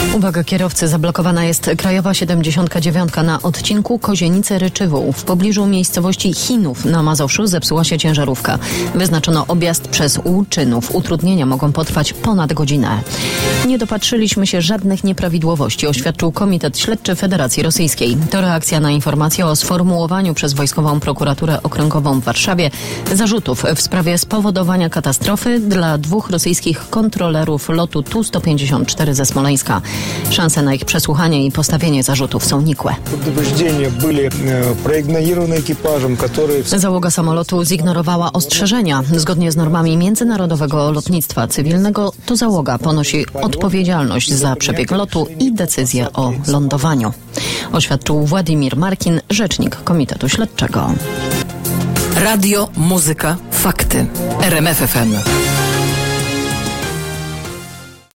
Uwaga kierowcy, zablokowana jest Krajowa 79 na odcinku Kozienice-Ryczywół. W pobliżu miejscowości Chinów na Mazowszu zepsuła się ciężarówka. Wyznaczono objazd przez Łuczynów. Utrudnienia mogą potrwać ponad godzinę. Nie dopatrzyliśmy się żadnych nieprawidłowości, oświadczył Komitet Śledczy Federacji Rosyjskiej. To reakcja na informację o sformułowaniu przez Wojskową Prokuraturę Okręgową w Warszawie zarzutów w sprawie spowodowania katastrofy dla 2 rosyjskich kontrolerów lotu Tu-154 ze Smoleńska. Szanse na ich przesłuchanie i postawienie zarzutów są nikłe. Załoga samolotu zignorowała ostrzeżenia. Zgodnie z normami międzynarodowego lotnictwa cywilnego to załoga ponosi odpowiedzialność za przebieg lotu i decyzję o lądowaniu. Oświadczył Władimir Markin, rzecznik Komitetu Śledczego. Radio, muzyka, fakty. RMF FM.